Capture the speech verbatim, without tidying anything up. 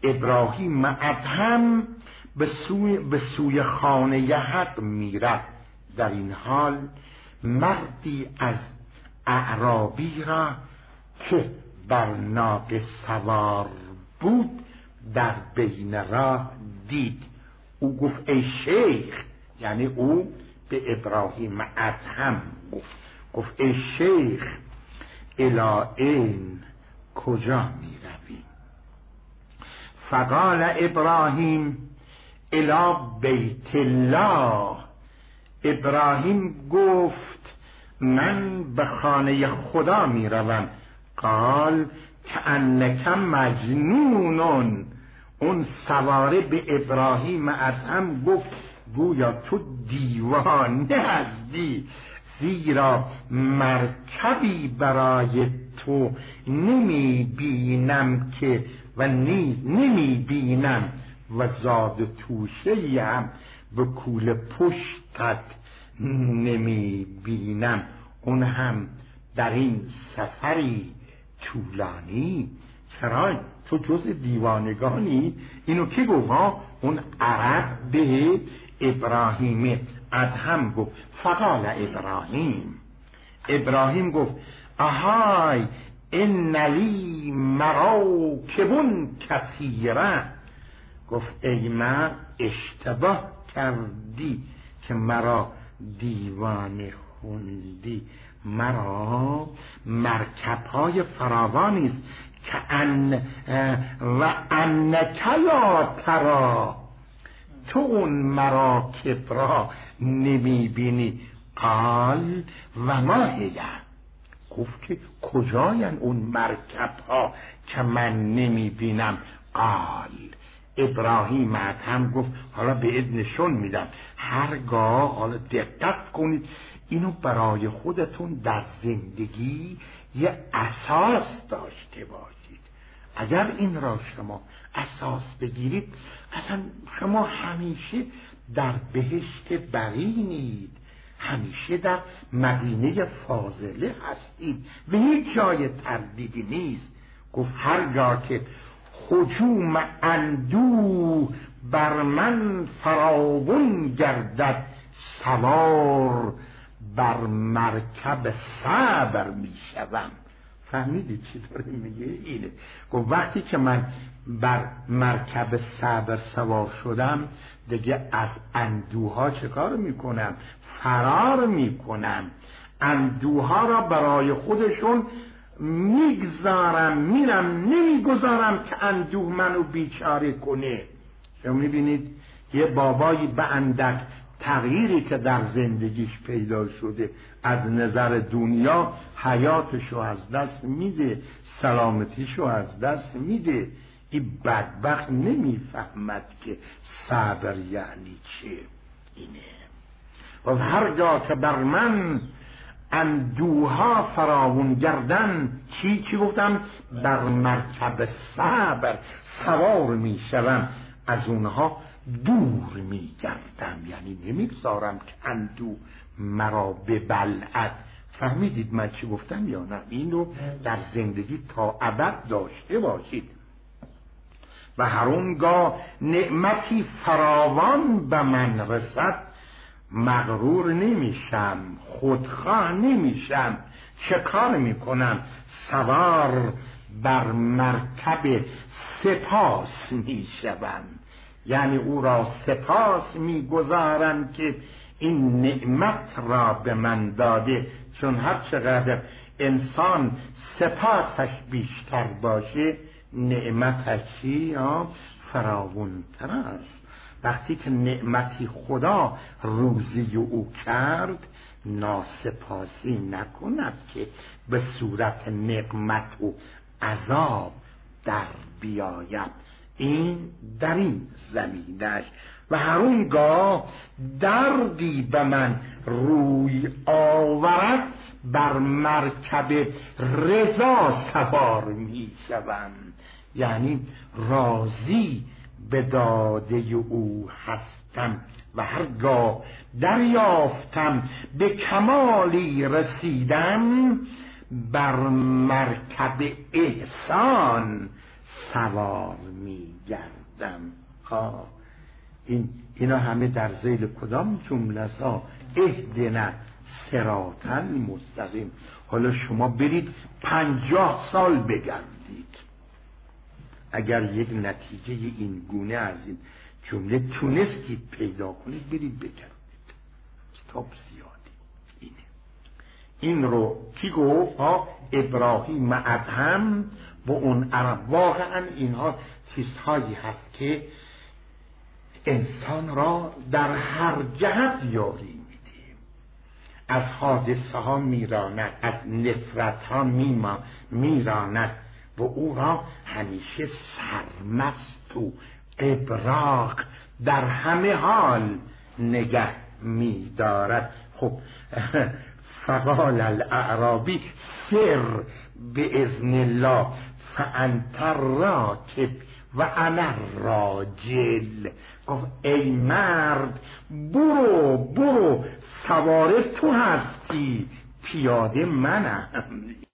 ابراهیم ادهم به سوی, به سوی خانه حق میرد. در این حال مردی از اعرابی را که بر ناقه سوار بود در بین راه دید. او گفت ای شیخ، یعنی او به ابراهیم ادهم گفت گفت ای شیخ الی این کجا می رویم؟ فقال ابراهیم الی بیت الله. ابراهیم گفت من به خانه خدا می روم. قال کأنک مجنون. اون سواره به ابراهیم ادهم گفت گویا تو دیوانه هستی، زیرا مرکبی برای تو نمی بینم که و نیز نمی بینم و زاد توشه هم به کول پشتت نمی بینم، اون هم در این سفری طولانی. چرا تو جز دیوانگانی؟ اینو کی گفت؟ اون عرب به ابراهیم ادهم گفت. فقال ابراهیم ابراهیم گفت آهای ان لی مراکب کثیره. گفت ای من اشتباه کردی که مرا دیوانه خوندی، مرا مرکب های فراوانی است که ان و انک لا ترا، تو اون مراکب را نمی بینی. قال و ما هی، گفت که کجاین اون مرکب ها که من نمی بینم؟ قال ابراهیم ادهم گفت حالا به نشون میدم، هرگاه حالا دقت کنید اینو برای خودتون در زندگی یه اساس داشته باشید. اگر این را شما اساس بگیرید اصلا شما همیشه در بهشت بقینید، همیشه در مدینه فاضله هستید و هیچ جای تردیدی نیست. گفت هرگاه که هجوم اندوه بر من فراوان گردد، سوار بر مرکب صبر می شوم. فهمیدید چی داره میگه؟ اینه گفت وقتی که من بر مرکب صبر سوار شدم دیگه از اندوها چه کار میکنم؟ فرار میکنم. اندوها را برای خودشون میگذارم، میرم، نمیگذارم که اندوه منو بیچاره کنه. شما میبینید یه بابایی به اندک تغییری که در زندگیش پیدا شده از نظر دنیا حیاتشو از دست میده، سلامتیشو از دست میده. این بدبخت نمیفهمد که صبر یعنی چه. اینه و هرگاه که بر من اندوها فراوون گردن، چی چی گفتم؟ بر مرکب صبر سوار می شوم، از اونها دور می گردم، یعنی نمیگذارم که اندوه مرا ببلعد. فهمیدید من چی گفتم یا نه؟ اینو در زندگی تا ابد داشته باشید. و هر اونگاه نعمتی فراوان به من رسد مغرور نمیشم، خودخواه نمیشم. چه کار میکنم؟ سوار بر مرکب سپاس میشوم، یعنی او را سپاس میگذارم که این نعمت را به من داده. چون هر چقدر انسان سپاسش بیشتر باشه نعمتش فراوان‌تر است. وقتی که نعمتی خدا روزی او کرد ناسپاسی نکند که به صورت نقمت و عذاب در بیاید. این در این زمینش. و هر اونگاه دردی به من روی آورد بر مرکب رضا سوار می شوم، یعنی راضی به داده او هستم. و هرگاه دریافتم به کمالی رسیدم بر مرکب احسان سوار می گردم. ها این اینا همه در ذیل کدام جمله ها؟ اهدنا صراطا مستقیم. حالا شما برید پنجاه سال بگردید، اگر یک نتیجه این گونه از این جمله تونستید پیدا کنید برید بگردید. کتاب زیادی اینه. این رو کی گفت؟ ها ابراهیم ادهم با اون عرب. واقعا اینها چیزهایی هست که انسان را در هر جهت یاری میده. از حادثه ها میراند، از نفرت ها میراند و او را همیشه سرمست و ابراق در همه حال نگه میدارد. خب فقال الاعرابی سر به اذن الله فانت راکب و انا راجل. گفت ای مرد برو برو، سوار تو هستی، پیاده منم.